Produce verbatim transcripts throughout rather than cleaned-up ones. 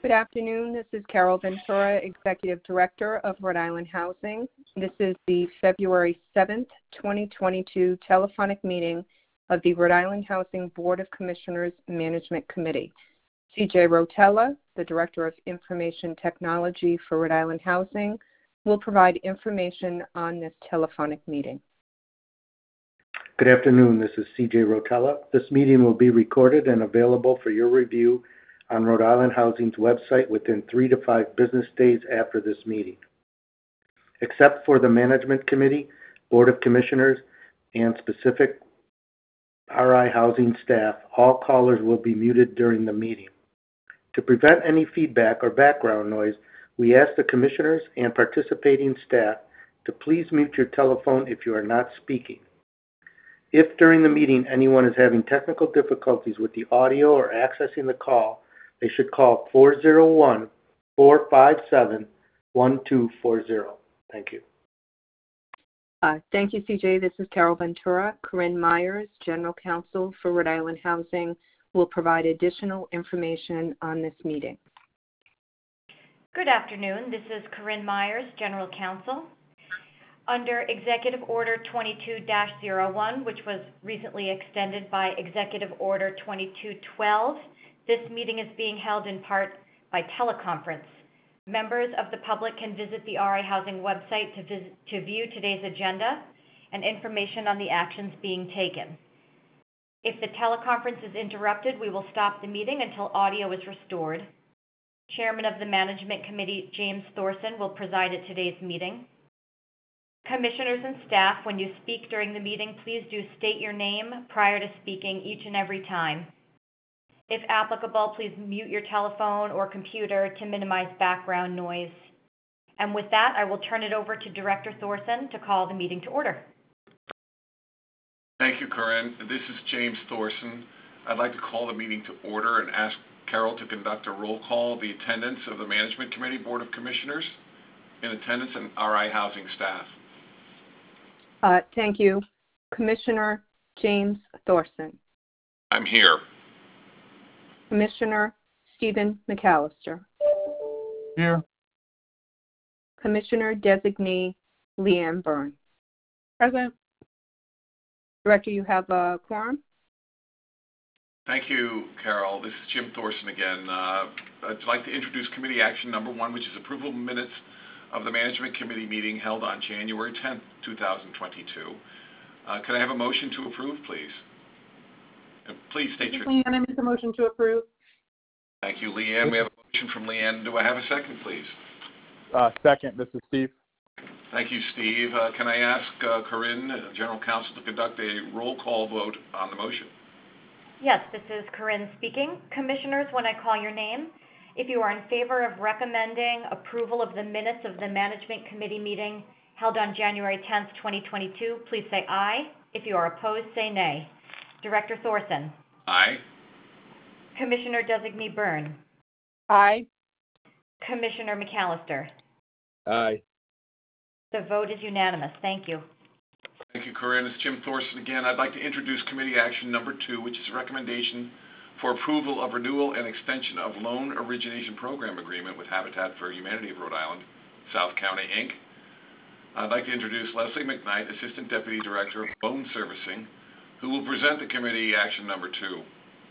Good afternoon. This is Carol Ventura, Executive Director of Rhode Island Housing. This is the February seventh, twenty twenty-two telephonic meeting of the Rhode Island Housing Board of Commissioners Management Committee. C J Rotella, the Director of Information Technology for Rhode Island Housing, will provide information on this telephonic meeting. Good afternoon. This is C J Rotella. This meeting will be recorded and available for your review on Rhode Island Housing's website within three to five business days after this meeting. Except for the Management Committee, Board of Commissioners, and specific R I Housing staff, all callers will be muted during the meeting. To prevent any feedback or background noise, we ask the Commissioners and participating staff to please mute your telephone if you are not speaking. If during the meeting anyone is having technical difficulties with the audio or accessing the call, they should call four zero one, four five seven, one two four zero. Thank you. Uh, thank you, C J. This is Carol Ventura. Corinne Myers, General Counsel for Rhode Island Housing, will provide additional information on this meeting. Good afternoon. This is Corinne Myers, General Counsel. Under Executive Order twenty-two dash zero one, which was recently extended by Executive Order twenty-two twelve, this meeting is being held in part by teleconference. Members of the public can visit the R I Housing website to, visit, to view today's agenda and information on the actions being taken. If the teleconference is interrupted, we will stop the meeting until audio is restored. Chairman of the Management Committee, James Thorson, will preside at today's meeting. Commissioners and staff, when you speak during the meeting, please do state your name prior to speaking each and every time. If applicable, please mute your telephone or computer to minimize background noise. And with that, I will turn it over to Director Thorson to call the meeting to order. Thank you, Corinne. This is James Thorson. I'd like to call the meeting to order and ask Carol to conduct a roll call of the attendance of the Management Committee, Board of Commissioners, in attendance, and R I Housing staff. Uh, thank you. Commissioner James Thorson. I'm here. Commissioner Stephen McAllister. Here. Commissioner Designee Leanne Byrne. Present. Director, you have a quorum? Thank you, Carol. This is Jim Thorson again. Uh, I'd like to introduce committee action number one, which is approval of minutes of the Management Committee meeting held on January tenth, two thousand twenty-two. Uh, can I have a motion to approve, please? And please state your... Leanne, I make a motion to approve. Thank you, Leanne. We have a motion from Leanne. Do I have a second, please? Uh, second. This is Steve. Thank you, Steve. Uh, can I ask uh, Corinne, uh, General Counsel, to conduct a roll call vote on the motion? Yes, this is Corinne speaking. Commissioners, when I call your name, if you are in favor of recommending approval of the minutes of the Management Committee meeting held on January tenth, twenty twenty-two, please say aye. If you are opposed, say nay. Director Thorson. Aye. Commissioner Designee Byrne. Aye. Commissioner McAllister. Aye. The vote is unanimous. Thank you. Thank you, Corinne. It's Jim Thorson again. I'd like to introduce committee action number two, which is a recommendation for approval of renewal and extension of Loan Origination Program Agreement with Habitat for Humanity of Rhode Island, South County, Incorporated. I'd like to introduce Leslie McKnight, Assistant Deputy Director of Loan Servicing, who will present the committee action number two.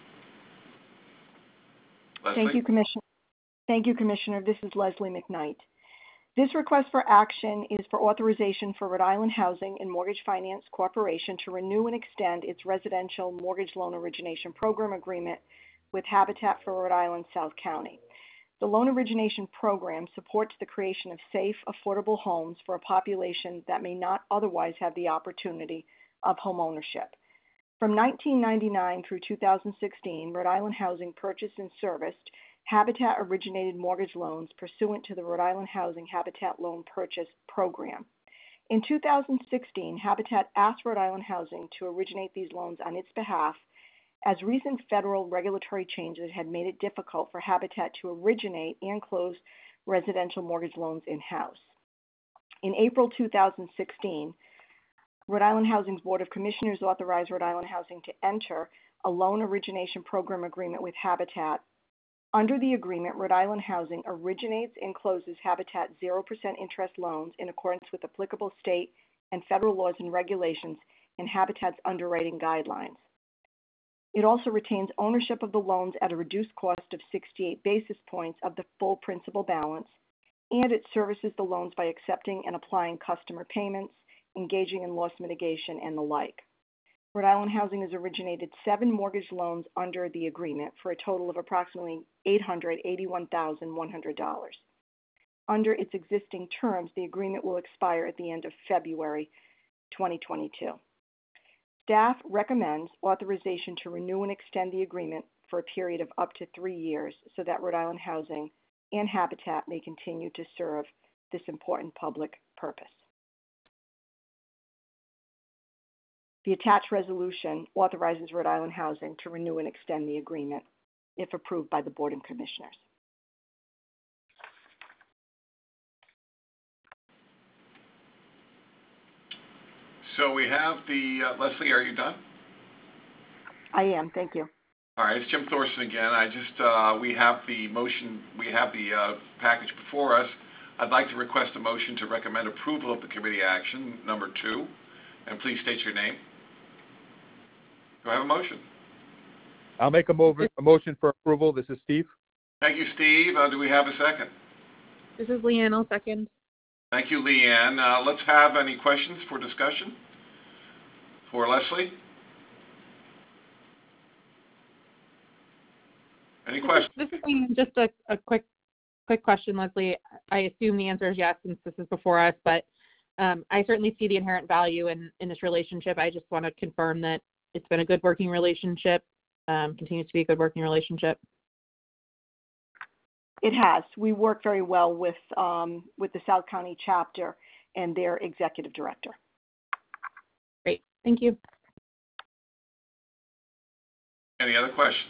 Leslie? Thank you, Commissioner. Thank you, Commissioner. This is Leslie McKnight. This request for action is for authorization for Rhode Island Housing and Mortgage Finance Corporation to renew and extend its residential mortgage loan origination program agreement with Habitat for Rhode Island, South County. The loan origination program supports the creation of safe, affordable homes for a population that may not otherwise have the opportunity of homeownership. From nineteen ninety-nine through two thousand sixteen, Rhode Island Housing purchased and serviced Habitat-originated mortgage loans pursuant to the Rhode Island Housing Habitat Loan Purchase Program. In two thousand sixteen, Habitat asked Rhode Island Housing to originate these loans on its behalf, as recent federal regulatory changes had made it difficult for Habitat to originate and close residential mortgage loans in-house. In April two thousand sixteen, Rhode Island Housing's Board of Commissioners authorized Rhode Island Housing to enter a loan origination program agreement with Habitat Under the agreement, Rhode Island Housing originates and closes Habitat zero percent interest loans in accordance with applicable state and federal laws and regulations and Habitat's underwriting guidelines. It also retains ownership of the loans at a reduced cost of sixty-eight basis points of the full principal balance, and it services the loans by accepting and applying customer payments, engaging in loss mitigation, and the like. Rhode Island Housing has originated seven mortgage loans under the agreement for a total of approximately eight hundred eighty-one thousand one hundred dollars. Under its existing terms, the agreement will expire at the end of February twenty twenty-two. Staff recommends authorization to renew and extend the agreement for a period of up to three years so that Rhode Island Housing and Habitat may continue to serve this important public purpose. The attached resolution authorizes Rhode Island Housing to renew and extend the agreement if approved by the Board of Commissioners. So we have the, uh, Leslie, are you done? I am, thank you. All right, it's Jim Thorson again. I just, uh, we have the motion, we have the uh, package before us. I'd like to request a motion to recommend approval of the committee action, number two, and please state your name. Do I have a motion? I'll make a, move, a motion for approval. This is Steve. Thank you, Steve. Uh, do we have a second? This is Leanne. I'll second. Thank you, Leanne. Uh, let's have any questions for discussion for Leslie? Any questions? This is, this is Leanne. Just a, a quick quick question, Leslie. I assume the answer is yes since this is before us, but um, I certainly see the inherent value in, in this relationship. I just want to confirm that it's been a good working relationship, um, continues to be a good working relationship. It has. We work very well with um, with the South County chapter and their executive director. Great. Thank you. Any other questions?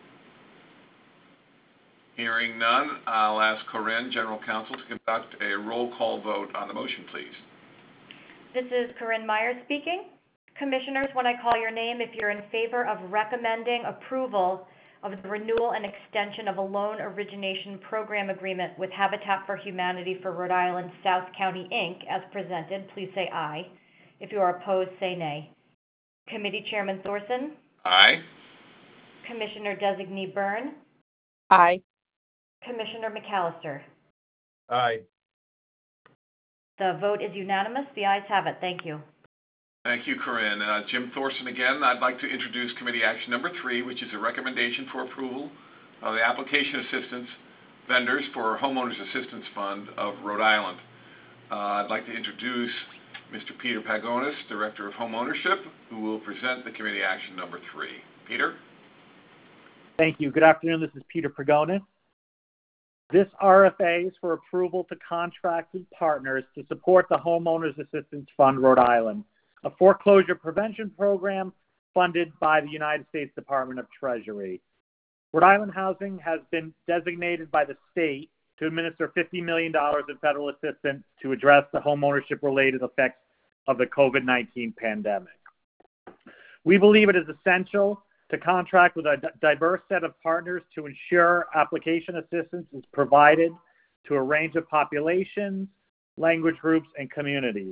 Hearing none, I'll ask Corinne, General Counsel, to conduct a roll call vote on the motion, please. This is Corinne Myers speaking. Commissioners, when I call your name, if you're in favor of recommending approval of the renewal and extension of a loan origination program agreement with Habitat for Humanity for Rhode Island South County, Incorporated, as presented, please say aye. If you are opposed, say nay. Committee Chairman Thorson? Aye. Commissioner Designee Byrne? Aye. Commissioner McAllister? Aye. The vote is unanimous. The ayes have it. Thank you. Thank you, Corinne. Uh, Jim Thorson again. I'd like to introduce committee action number three, which is a recommendation for approval of the application assistance vendors for Homeowners Assistance Fund of Rhode Island. Uh, I'd like to introduce Mister Peter Pagonis, Director of Homeownership, who will present the committee action number three. Peter? Thank you. Good afternoon. This is Peter Pagonis. This R F A is for approval to contracted partners to support the Homeowners Assistance Fund Rhode Island, a foreclosure prevention program funded by the United States Department of Treasury. Rhode Island Housing has been designated by the state to administer fifty million dollars in federal assistance to address the homeownership-related effects of the COVID nineteen pandemic. We believe it is essential to contract with a d- diverse set of partners to ensure application assistance is provided to a range of populations, language groups, and communities.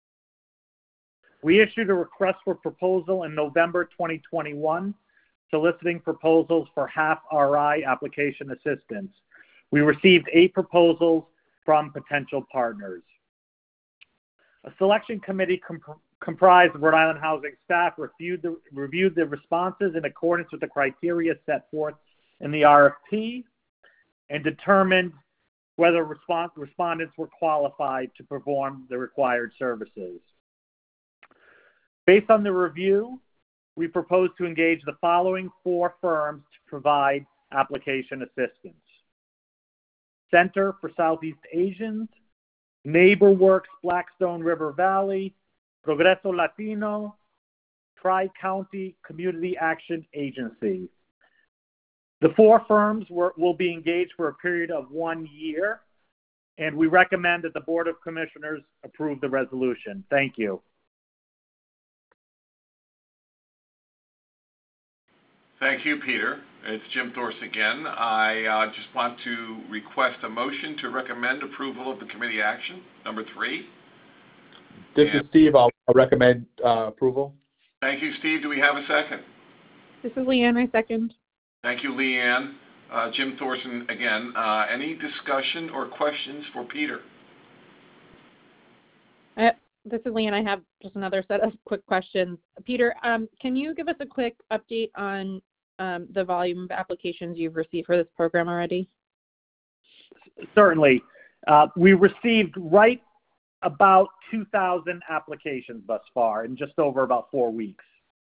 We issued a request for proposal in November twenty twenty-one, soliciting proposals for half R I application assistance. We received eight proposals from potential partners. A selection committee comp- comprised of Rhode Island Housing staff reviewed the, reviewed the responses in accordance with the criteria set forth in the R F P and determined whether respons- respondents were qualified to perform the required services. Based on the review, we propose to engage the following four firms to provide application assistance: Center for Southeast Asians, NeighborWorks Blackstone River Valley, Progreso Latino, Tri-County Community Action Agency. The four firms were, will be engaged for a period of one year, and we recommend that the Board of Commissioners approve the resolution. Thank you. Thank you, Peter. It's Jim Thorson again. I uh, just want to request a motion to recommend approval of the committee action, number three. This and, is Steve. I'll, I'll recommend uh, approval. Thank you, Steve. Do we have a second? This is Leanne. I second. Thank you, Leanne. Uh, Jim Thorson again. Uh, any discussion or questions for Peter? Uh, this is Leanne. I have just another set of quick questions. Peter, um, can you give us a quick update on um, the volume of applications you've received for this program already? Certainly. Uh, we received right about two thousand applications thus far in just over about four weeks.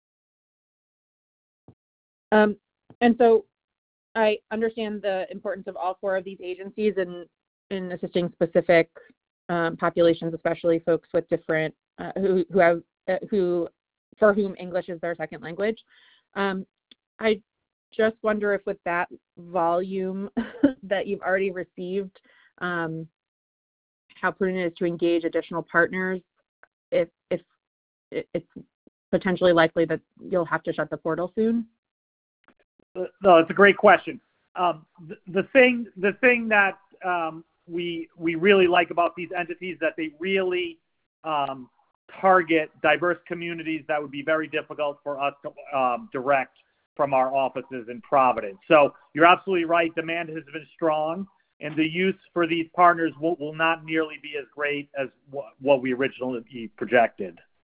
Um, and so I understand the importance of all four of these agencies in, in assisting specific um, populations, especially folks with different, uh, who, who have, uh, who, for whom English is their second language. Um, I just wonder if with that volume that you've already received, um, how prudent it is to engage additional partners if, if it's potentially likely that you'll have to shut the portal soon? No, it's a great question. Um, the, the thing, the thing that um, we we really like about these entities is that they really um, target diverse communities that would be very difficult for us to um, direct from our offices in Providence. So you're absolutely right. Demand has been strong, and the use for these partners will, will not nearly be as great as w- what we originally projected.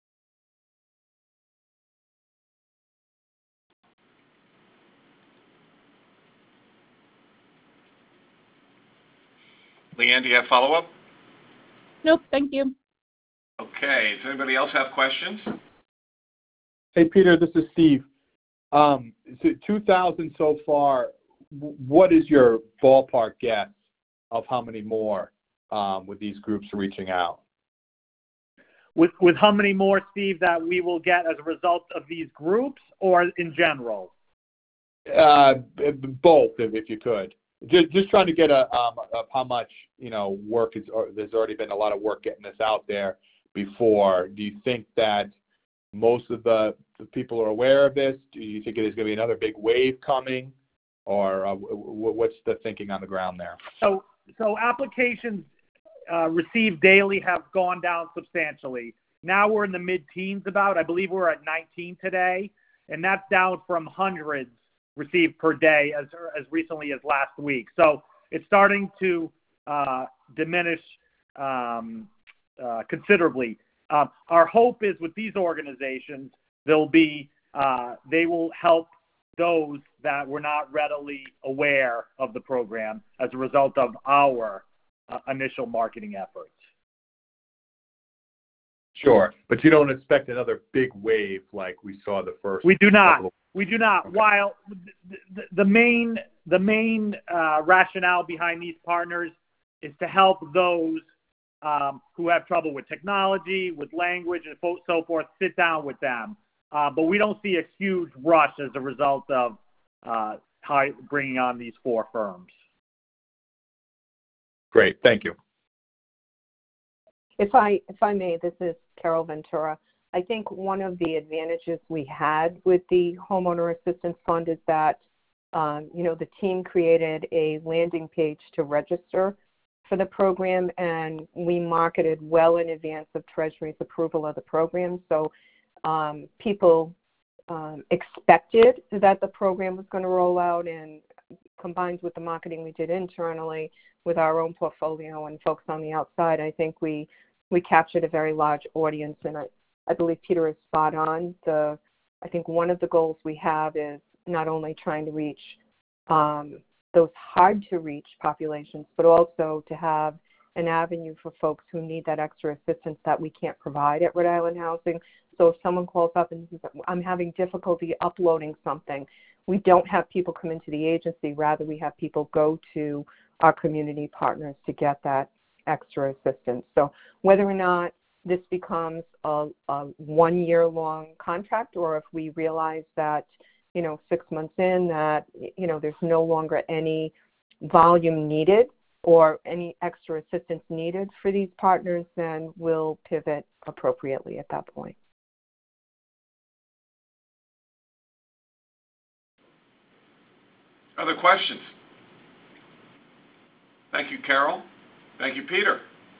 Leanne, do you have follow-up? Nope, thank you. Okay. Does anybody else have questions? Hey, Peter, this is Steve. Um, so two thousand so far. W- what is your ballpark guess of how many more um, with these groups reaching out? With with how many more, Steve, that we will get as a result of these groups, or in general? Uh, both, if, if you could. Just, just trying to get a um, of how much you know work is. Or there's already been a lot of work getting this out there before. Do you think that most of the, the people are aware of this? Do you think there's going to be another big wave coming, or uh, w- w- what's the thinking on the ground there? So, so applications uh, received daily have gone down substantially. Now we're in the mid-teens. About, I believe we're at nineteen today, and that's down from hundreds received per day as as recently as last week. So it's starting to uh, diminish um, uh, considerably. Uh, our hope is with these organizations, they'll be uh, they will help those that were not readily aware of the program as a result of our uh, initial marketing efforts. Sure, but you don't expect another big wave like we saw the first. We do not. couple of- We do not. Okay. While the, the, the main the main uh, rationale behind these partners is to help those um, who have trouble with technology, with language, and so forth, sit down with them. Uh, but we don't see a huge rush as a result of uh, high, bringing on these four firms. Great, thank you. If I, if I may, this is Carol Ventura. I think one of the advantages we had with the Homeowner Assistance Fund is that, um, you know, the team created a landing page to register for the program, and we marketed well in advance of Treasury's approval of the program. So um, people um, expected that the program was going to roll out, and combined with the marketing we did internally with our own portfolio and folks on the outside, I think we we captured a very large audience. And I, I believe Peter is spot on. The I think one of the goals we have is not only trying to reach um, those hard-to-reach populations, but also to have an avenue for folks who need that extra assistance that we can't provide at Rhode Island Housing. So if someone calls up and says, I'm having difficulty uploading something, we don't have people come into the agency. Rather, we have people go to our community partners to get that extra assistance. So whether or not this becomes a, a one-year-long contract, or if we realize that, you know, six months in that, you know, there's no longer any volume needed or any extra assistance needed for these partners, then we'll pivot appropriately at that point. Other questions? Thank you, Carol. Thank you, Peter.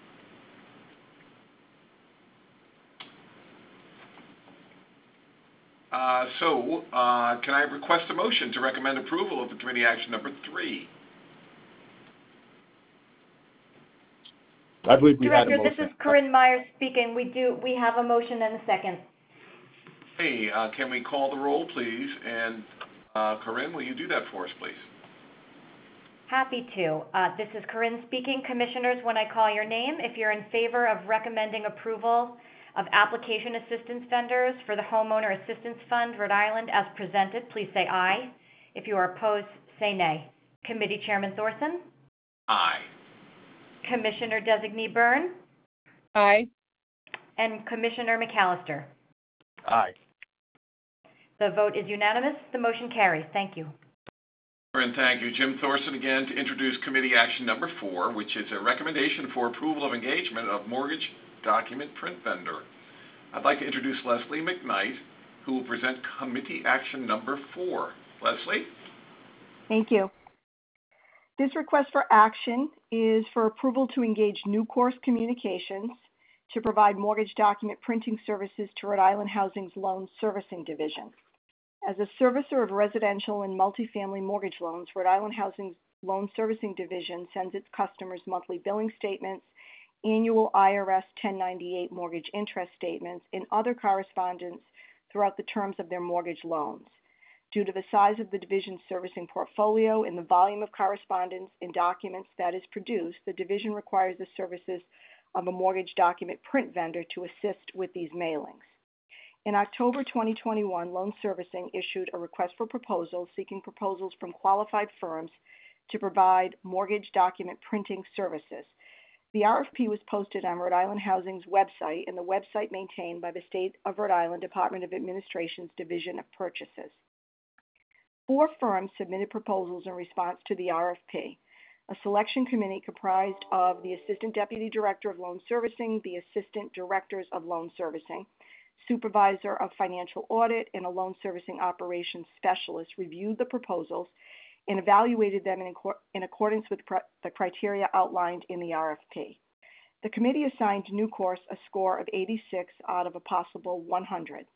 Uh, so, uh, can I request a motion to recommend approval of the committee action number three? I believe we had a Director, motion. this is Corinne Myers speaking. We do, we have a motion and a second. Hey, uh, can we call the roll, please? And uh, Corinne, will you do that for us, please? Happy to. Uh, this is Corinne speaking. Commissioners, when I call your name, if you're in favor of recommending approval of application assistance vendors for the Homeowner Assistance Fund, Rhode Island, as presented, please say aye. If you are opposed, say nay. Committee Chairman Thorson? Aye. Commissioner Designee Byrne? Aye. And Commissioner McAllister? Aye. The vote is unanimous. The motion carries. Thank you. And thank you. Jim Thorson again to introduce committee action number four, which is a recommendation for approval of engagement of mortgage document print vendor. I'd like to introduce Leslie McKnight, who will present committee action number four. Leslie? Thank you. This request for action is for approval to engage New Course Communications to provide mortgage document printing services to Rhode Island Housing's Loan Servicing Division. As a servicer of residential and multifamily mortgage loans, Rhode Island Housing's Loan Servicing Division sends its customers monthly billing statements, annual I R S ten ninety-eight mortgage interest statements, and other correspondence throughout the terms of their mortgage loans. Due to the size of the division's servicing portfolio and the volume of correspondence and documents that is produced, the division requires the services of a mortgage document print vendor to assist with these mailings. In October twenty twenty-one, Loan Servicing issued a request for proposals seeking proposals from qualified firms to provide mortgage document printing services. The R F P was posted on Rhode Island Housing's website and the website maintained by the State of Rhode Island Department of Administration's Division of Purchases. Four firms submitted proposals in response to the R F P. A selection committee comprised of the Assistant Deputy Director of Loan Servicing, the Assistant Directors of Loan Servicing, Supervisor of Financial Audit, and a Loan Servicing Operations Specialist reviewed the proposals and evaluated them in, in accordance with pr- the criteria outlined in the R F P. The committee assigned New Course a score of eighty-six out of a possible one hundred.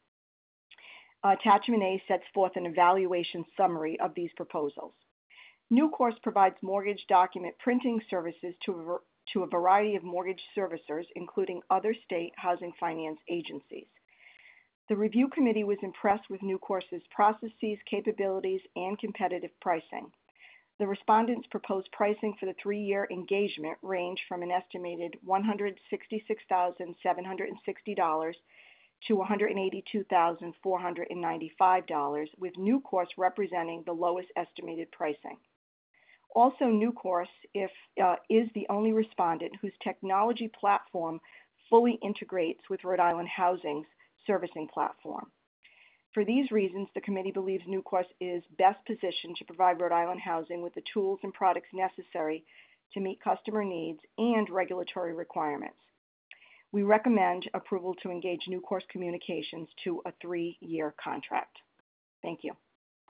Uh, Attachment A sets forth an evaluation summary of these proposals. New Course provides mortgage document printing services to a, to a variety of mortgage servicers, including other state housing finance agencies. The review committee was impressed with New Course's processes, capabilities, and competitive pricing. The respondents' proposed pricing for the three-year engagement ranged from an estimated one hundred sixty-six thousand seven hundred sixty dollars to one hundred eighty-two thousand four hundred ninety-five dollars, with New Course representing the lowest estimated pricing. Also, New Course if, uh, is the only respondent whose technology platform fully integrates with Rhode Island Housing's servicing platform. For these reasons, the committee believes New Course is best positioned to provide Rhode Island Housing with the tools and products necessary to meet customer needs and regulatory requirements. We recommend approval to engage New Course Communications to a three-year contract. Thank you.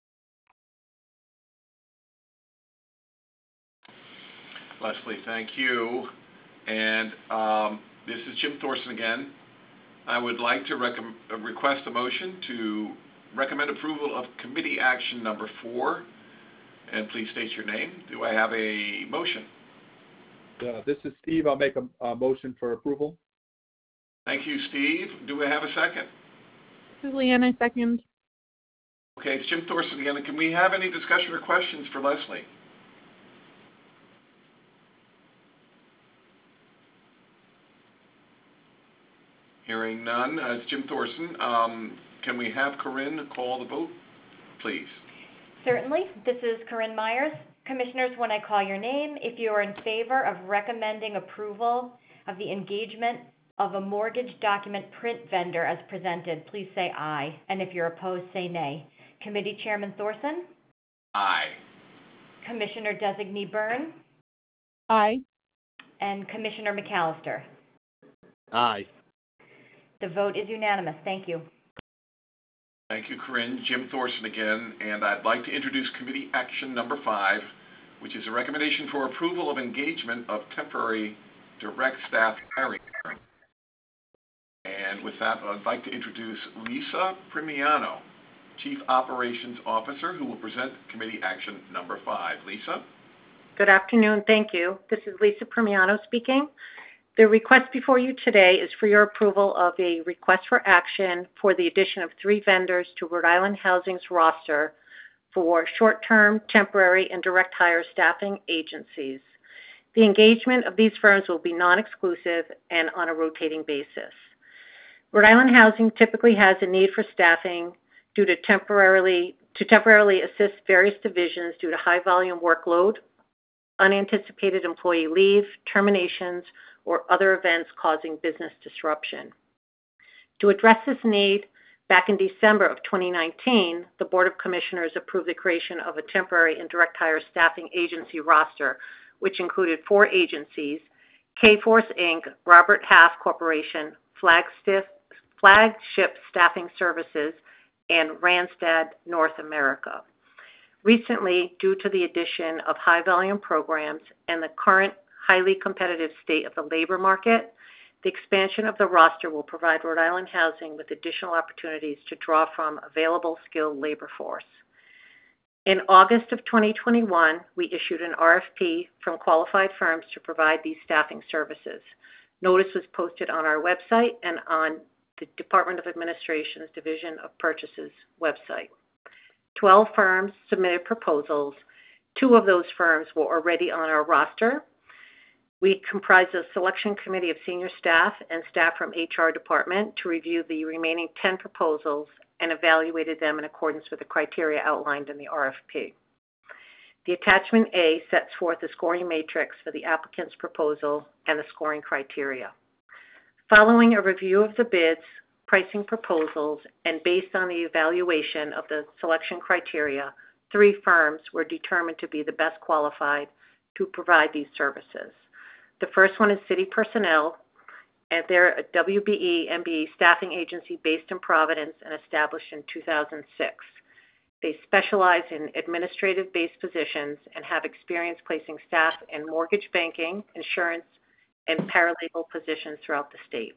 Leslie, thank you. And um, this is Jim Thorson again. I would like to rec- request a motion to recommend approval of committee action number four. And please state your name. Do I have a motion? Uh, this is Steve. I'll make a, a motion for approval. Thank you, Steve. Do I have a second? This is Leanne, I second. Okay, it's Jim Thorson again. Can we have any discussion or questions for Leslie? Hearing none, uh, it's Jim Thorson. Um, can we have Corinne call the vote, please? Certainly. This is Corinne Myers. Commissioners, when I call your name, if you are in favor of recommending approval of the engagement of a mortgage document print vendor as presented, please say aye. And if you're opposed, say nay. Committee Chairman Thorson? Aye. Commissioner Designee Byrne? Aye. And Commissioner McAllister? Aye. The vote is unanimous. Thank you. Thank you, Corinne. Jim Thorson again, and I'd like to introduce committee action number five, which is a recommendation for approval of engagement of temporary direct staff hiring firm. And with that, I'd like to introduce Lisa Primiano, Chief Operations Officer, who will present committee action number five. Lisa? Good afternoon. Thank you. This is Lisa Primiano speaking. The request before you today is for your approval of a request for action for the addition of three vendors to Rhode Island Housing's roster for short-term, temporary, and direct hire staffing agencies. The engagement of these firms will be non-exclusive and on a rotating basis. Rhode Island Housing typically has a need for staffing due to temporarily to temporarily assist various divisions due to high volume workload, unanticipated employee leave, terminations, or other events causing business disruption. To address this need, back in December of twenty nineteen, the Board of Commissioners approved the creation of a temporary and direct hire staffing agency roster, which included four agencies: K-Force Incorporated, Robert Half Corporation, Flagship, Flagship Staffing Services, and Randstad North America. Recently, due to the addition of high-volume programs and the current highly competitive state of the labor market, the expansion of the roster will provide Rhode Island Housing with additional opportunities to draw from available skilled labor force. In August of twenty twenty-one, we issued an R F P from qualified firms to provide these staffing services. Notice was posted on our website and on the Department of Administration's Division of Purchases website. Twelve firms submitted proposals. Two of those firms were already on our roster. We comprised a selection committee of senior staff and staff from H R department to review the remaining ten proposals and evaluated them in accordance with the criteria outlined in the R F P. The attachment A sets forth the scoring matrix for the applicant's proposal and the scoring criteria. Following a review of the bids, pricing proposals, and based on the evaluation of the selection criteria, three firms were determined to be the best qualified to provide these services. The first one is City Personnel, and they're a W B E M B E staffing agency based in Providence and established in two thousand six. They specialize in administrative-based positions and have experience placing staff in mortgage banking, insurance, and paralegal positions throughout the state.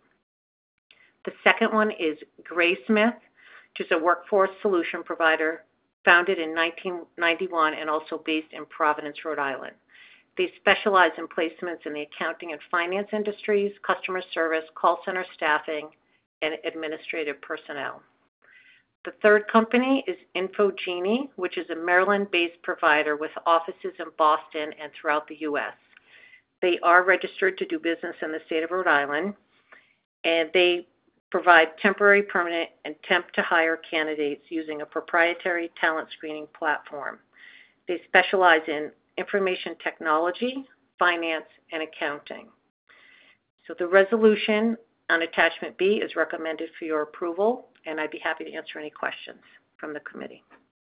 The second one is Graysmith, which is a workforce solution provider founded in nineteen ninety-one and also based in Providence, Rhode Island. They specialize in placements in the accounting and finance industries, customer service, call center staffing, and administrative personnel. The third company is InfoGenie, which is a Maryland-based provider with offices in Boston and throughout the U S. They are registered to do business in the state of Rhode Island, and they provide temporary, permanent, and temp-to-hire candidates using a proprietary talent screening platform. They specialize in information technology, finance, and accounting. So the resolution on attachment B is recommended for your approval, and I'd be happy to answer any questions from the committee.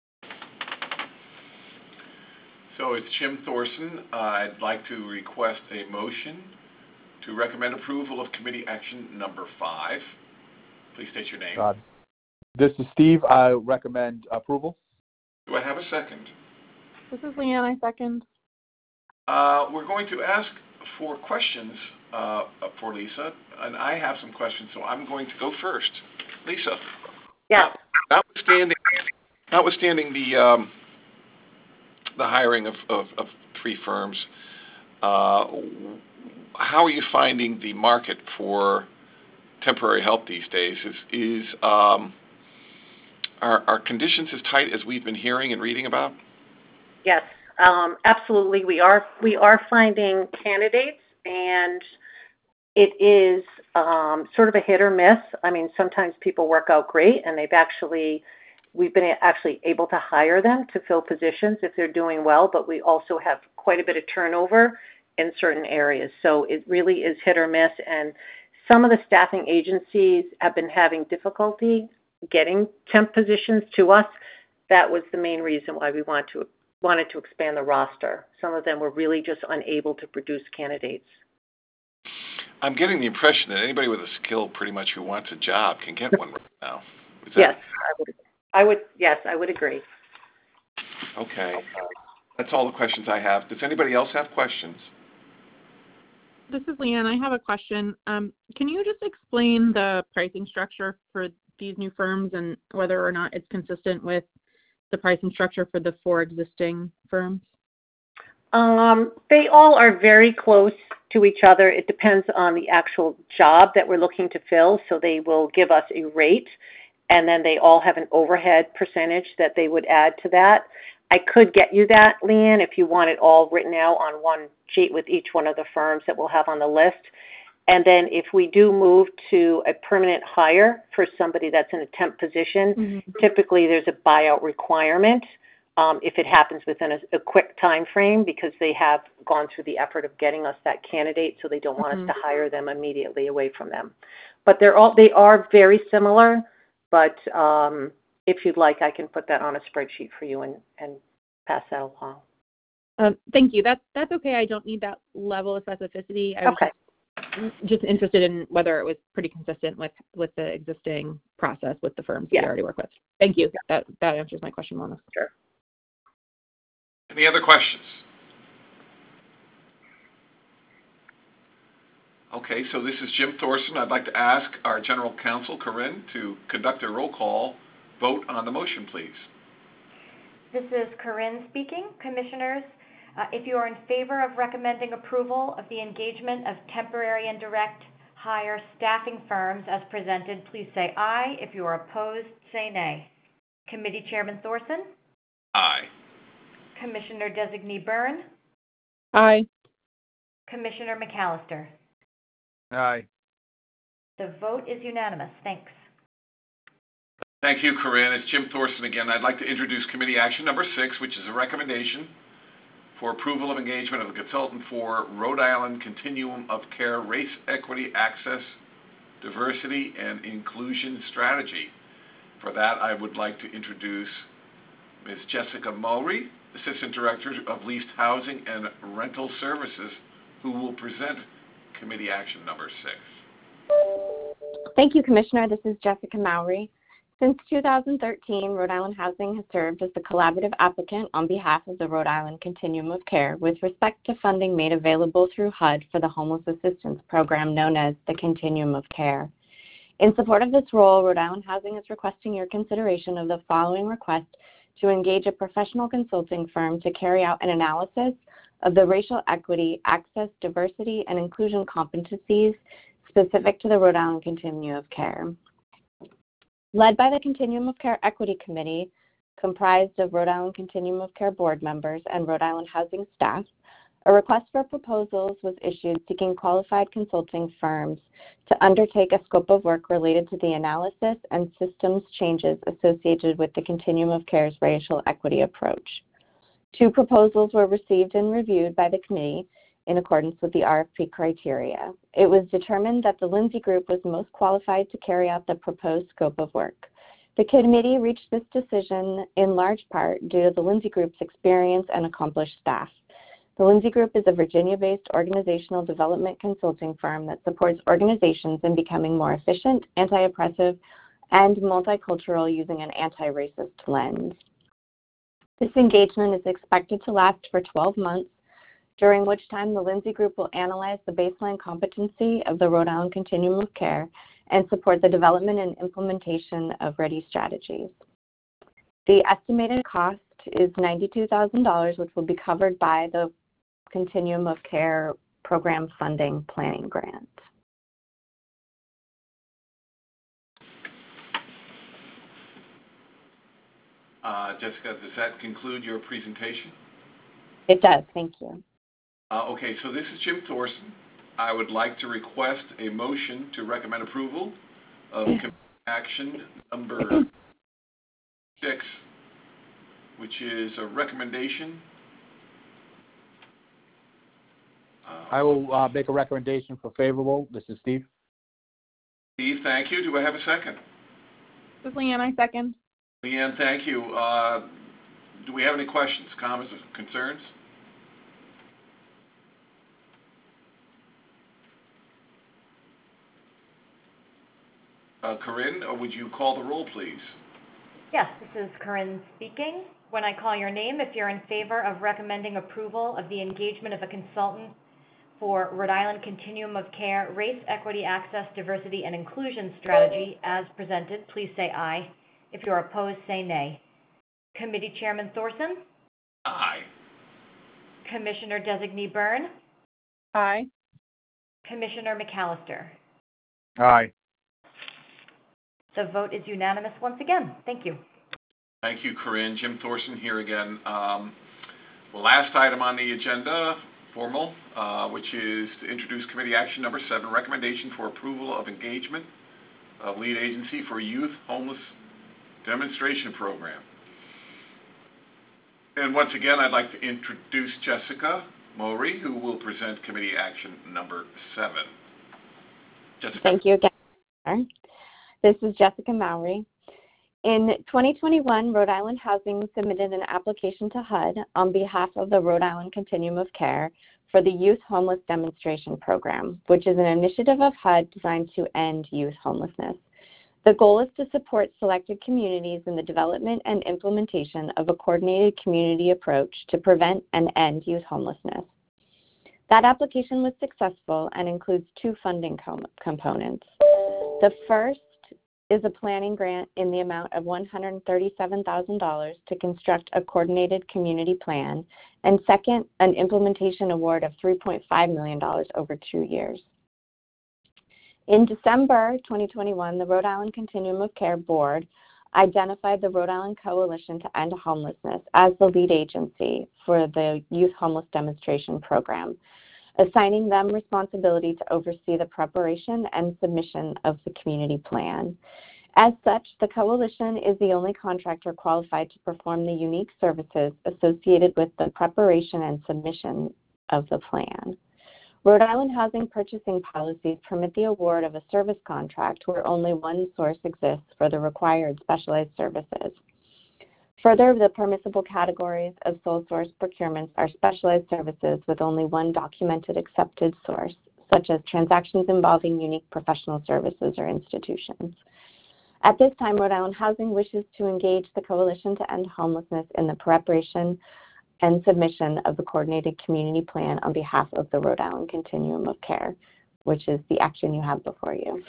So it's Jim Thorson. Uh, I'd like to request a motion to recommend approval of committee action number five. Please state your name. Uh, this is Steve. I recommend approval. Do I have a second? This is Leanne. I second. Uh, we're going to ask for questions uh, for Lisa, and I have some questions, so I'm going to go first. Lisa. Yes. Notwithstanding, notwithstanding the um, the hiring of, of, of three firms, uh, how are you finding the market for temporary help these days? Is is um, are, are conditions as tight as we've been hearing and reading about? Yes, um, absolutely. We are we are finding candidates, and it is um, sort of a hit or miss. I mean, sometimes people work out great, and they've actually we've been actually able to hire them to fill positions if they're doing well. But we also have quite a bit of turnover in certain areas, so it really is hit or miss. And some of the staffing agencies have been having difficulty getting temp positions to us. That was the main reason why we want to wanted to expand the roster. Some of them were really just unable to produce candidates. I'm getting the impression that anybody with a skill pretty much who wants a job can get one right now. Is that... Yes, I would, I would, yes, I would agree. Okay. That's all the questions I have. Does anybody else have questions? This is Leanne. I have a question. Um, can you just explain the pricing structure for these new firms and whether or not it's consistent with the pricing structure for the four existing firms? Um, they all are very close to each other. It depends on the actual job that we're looking to fill. So they will give us a rate, and then they all have an overhead percentage that they would add to that. I could get you that, Leanne, if you want it all written out on one sheet with each one of the firms that we'll have on the list. And then if we do move to a permanent hire for somebody that's in a temp position, mm-hmm. typically there's a buyout requirement um, if it happens within a, a quick time frame, because they have gone through the effort of getting us that candidate, so they don't want mm-hmm. us to hire them immediately away from them. But they're all they are very similar, but um, if you'd like, I can put that on a spreadsheet for you and, and pass that along. Um, thank you. That's that's okay. I don't need that level of specificity. I was okay. just, just interested in whether it was pretty consistent with, with the existing process with the firms yeah. we already work with. Thank you. That that answers my question, Mona. Sure. Any other questions? Okay, so this is Jim Thorson. I'd like to ask our General Counsel, Corinne, to conduct a roll call vote on the motion, please. This is Corinne speaking. Commissioners, uh, if you are in favor of recommending approval of the engagement of temporary and direct hire staffing firms as presented, please say aye. If you are opposed, say nay. Committee Chairman Thorson? Aye. Commissioner Designee Byrne? Aye. Commissioner McAllister? Aye. The vote is unanimous. Thanks. Thank you, Corinne. It's Jim Thorson again. I'd like to introduce committee action number six, which is a recommendation for approval of engagement of a consultant for Rhode Island Continuum of Care Race Equity Access, Diversity, and Inclusion Strategy. For that, I would like to introduce Miz Jessica Mowry, Assistant Director of Leased Housing and Rental Services, who will present committee action number six. Thank you, Commissioner. This is Jessica Mowry. Since two thousand thirteen, Rhode Island Housing has served as the collaborative applicant on behalf of the Rhode Island Continuum of Care with respect to funding made available through H U D for the homeless assistance program known as the Continuum of Care. In support of this role, Rhode Island Housing is requesting your consideration of the following request to engage a professional consulting firm to carry out an analysis of the racial equity, access, diversity, and inclusion competencies specific to the Rhode Island Continuum of Care. Led by the Continuum of Care Equity Committee, comprised of Rhode Island Continuum of Care board members and Rhode Island Housing staff, a request for proposals was issued seeking qualified consulting firms to undertake a scope of work related to the analysis and systems changes associated with the Continuum of Care's racial equity approach. Two proposals were received and reviewed by the committee in accordance with the R F P criteria. It was determined that the Lindsay Group was most qualified to carry out the proposed scope of work. The committee reached this decision in large part due to the Lindsay Group's experience and accomplished staff. The Lindsay Group is a Virginia-based organizational development consulting firm that supports organizations in becoming more efficient, anti-oppressive, and multicultural using an anti-racist lens. This engagement is expected to last for twelve months, during which time the Lindsay Group will analyze the baseline competency of the Rhode Island Continuum of Care and support the development and implementation of READY strategies. The estimated cost is ninety-two thousand dollars, which will be covered by the Continuum of Care Program Funding Planning Grant. Uh, Jessica, does that conclude your presentation? It does. Thank you. Uh, okay, so this is Jim Thorson. I would like to request a motion to recommend approval of committee action number six, which is a recommendation. Uh, I will uh, make a recommendation for favorable. This is Steve. Steve, thank you. Do I have a second? This is Leanne. I second. Leanne, thank you. Uh, do we have any questions, comments, or concerns? Uh, Corinne, or would you call the roll, please? Yes, this is Corinne speaking. When I call your name, if you're in favor of recommending approval of the engagement of a consultant for Rhode Island Continuum of Care Race, Equity, Access, Diversity, and Inclusion Strategy as presented, please say aye. If you're opposed, say nay. Committee Chairman Thorson? Aye. Commissioner Designee Byrne? Aye. Commissioner McAllister? Aye. The vote is unanimous once again. Thank you. Thank you, Corinne. Jim Thorson here again. Um, the last item on the agenda, formal, uh, which is to introduce committee action number seven, recommendation for approval of engagement of lead agency for youth homeless demonstration program. And once again, I'd like to introduce Jessica Mowry, who will present committee action number seven. Jessica. Thank you again. This is Jessica Mowry. In twenty twenty-one, Rhode Island Housing submitted an application to H U D on behalf of the Rhode Island Continuum of Care for the Youth Homeless Demonstration Program, which is an initiative of H U D designed to end youth homelessness. The goal is to support selected communities in the development and implementation of a coordinated community approach to prevent and end youth homelessness. That application was successful and includes two funding com- components. The first is a planning grant in the amount of one hundred thirty-seven thousand dollars to construct a coordinated community plan, and second, an implementation award of three point five million dollars over two years. In December twenty twenty-one, the Rhode Island Continuum of Care Board identified the Rhode Island Coalition to End Homelessness as the lead agency for the Youth Homeless Demonstration Program, assigning them responsibility to oversee the preparation and submission of the community plan. As such, the Coalition is the only contractor qualified to perform the unique services associated with the preparation and submission of the plan. Rhode Island housing purchasing policies permit the award of a service contract where only one source exists for the required specialized services. Further, the permissible categories of sole source procurements are specialized services with only one documented accepted source, such as transactions involving unique professional services or institutions. At this time, Rhode Island Housing wishes to engage the Coalition to End Homelessness in the preparation and submission of the coordinated community plan on behalf of the Rhode Island Continuum of Care, which is the action you have before you.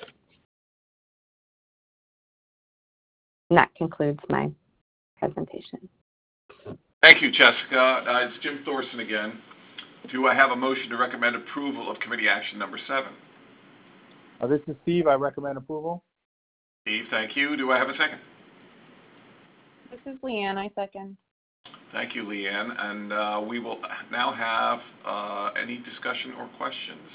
And that concludes my presentation. Thank you, Jessica. Uh, it's Jim Thorson again. Do I have a motion to recommend approval of committee action number seven? Uh, this is Steve. I recommend approval. Steve, thank you. Do I have a second? This is Leanne. I second. Thank you, Leanne. And uh, we will now have uh, any discussion or questions.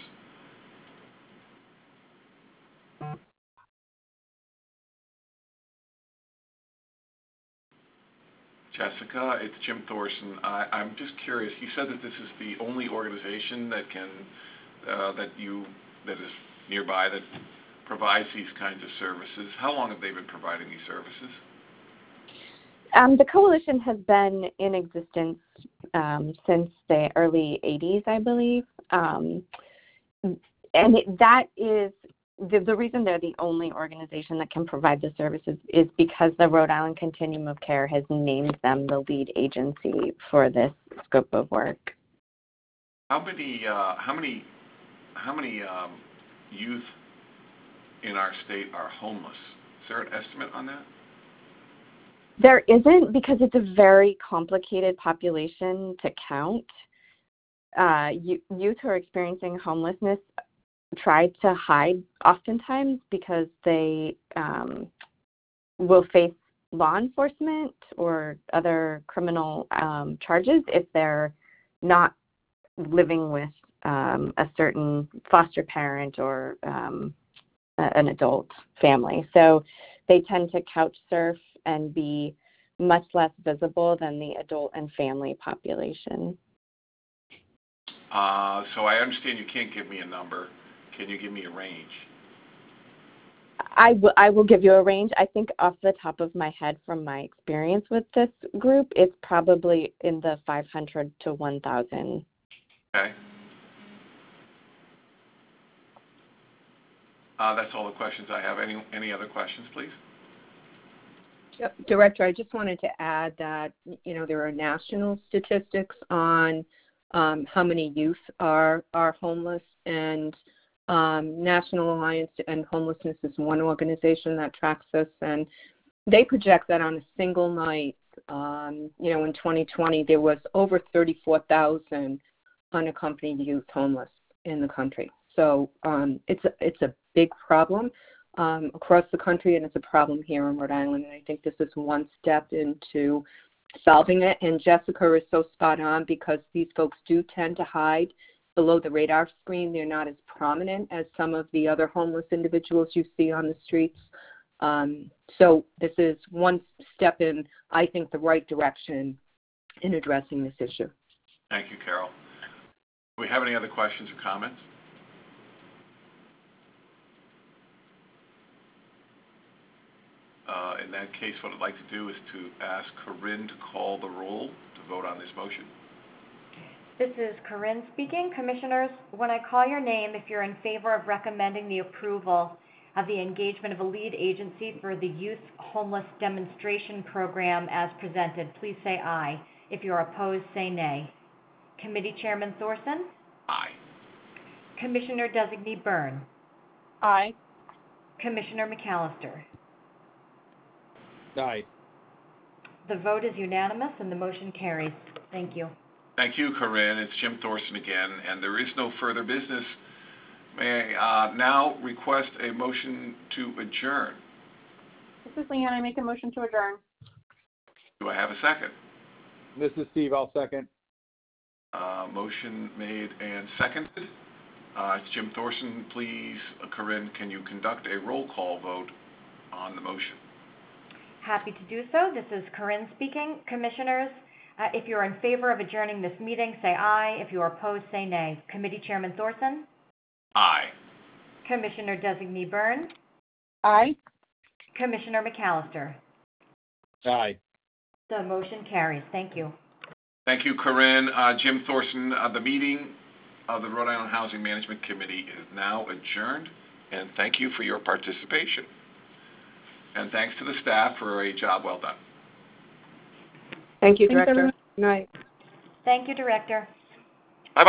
Jessica, it's Jim Thorson. I, I'm just curious. You said that this is the only organization that can uh, that you that is nearby that provides these kinds of services. How long have they been providing these services? Um, the Coalition has been in existence um, since the early eighties, I believe, um, and it, that is the, the reason they're the only organization that can provide the services is because the Rhode Island Continuum of Care has named them the lead agency for this scope of work. How many, uh, how many, how many um, youth in our state are homeless? Is there an estimate on that? There isn't, because it's a very complicated population to count. Uh, youth who are experiencing homelessness try to hide oftentimes because they um, will face law enforcement or other criminal um, charges if they're not living with um, a certain foster parent or um, an adult family. So they tend to couch surf and be much less visible than the adult and family population. Uh, so I understand you can't give me a number. Can you give me a range? I, w- I will give you a range. I think off the top of my head from my experience with this group, it's probably in the five hundred to one thousand. Okay. Uh, that's all the questions I have. Any, any other questions, please? Yep. Director, I just wanted to add that, you know, there are national statistics on um, how many youth are, are homeless, and um, National Alliance to End Homelessness is one organization that tracks this, and they project that on a single night, um, you know, in twenty twenty, there was over thirty-four thousand unaccompanied youth homeless in the country. So um, it's, a, it's a big problem um, across the country, and it's a problem here in Rhode Island, and I think this is one step into solving it. And Jessica is so spot on, because these folks do tend to hide below the radar screen. They're not as prominent as some of the other homeless individuals you see on the streets. Um, so this is one step in, I think, the right direction in addressing this issue. Thank you, Carol. Do we have any other questions or comments? Uh, in that case, what I'd like to do is to ask Corinne to call the roll to vote on this motion. This is Corinne speaking. Commissioners, when I call your name, if you're in favor of recommending the approval of the engagement of a lead agency for the Youth Homeless Demonstration Program as presented, please say aye. If you're opposed, say nay. Committee Chairman Thorson? Aye. Commissioner Designee Byrne? Aye. Commissioner McAllister? Aye. The vote is unanimous and the motion carries. Thank you. Thank you, Corinne. It's Jim Thorson again, and there is no further business. May I uh, now request a motion to adjourn? This is Leanne. I make a motion to adjourn. Do I have a second? This is Steve. I'll second. Uh, motion made and seconded. Uh, it's Jim Thorson. Please, uh, Corinne, can you conduct a roll call vote on the motion? Happy to do so. This is Corinne speaking. Commissioners, uh, if you're in favor of adjourning this meeting, say aye. If you are opposed, say nay. Committee Chairman Thorson? Aye. Commissioner Designee Byrne? Aye. Commissioner McAllister? Aye. The motion carries. Thank you. Thank you, Corinne. Uh, Jim Thorson, uh, the meeting of the Rhode Island Housing Management Committee is now adjourned, and thank you for your participation. And thanks to the staff for a job well done. Thank you, Thanks, Director. everyone. Good night. Thank you, Director.